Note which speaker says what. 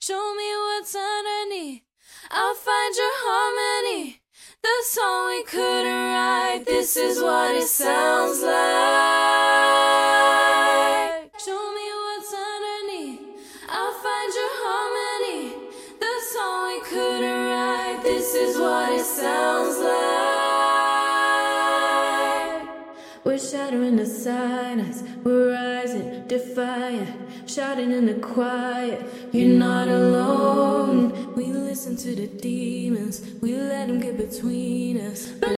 Speaker 1: Show me what's underneath. I'll find your harmony. The song we couldn't write. This is what it sounds like. Show me what's underneath. I'll find your harmony. The song we couldn't write. This is what it sounds like. We're shattering the silence. We're rising, defiant, shouting in the quiet. You're not alone. We listen to the demons. We let them get between us.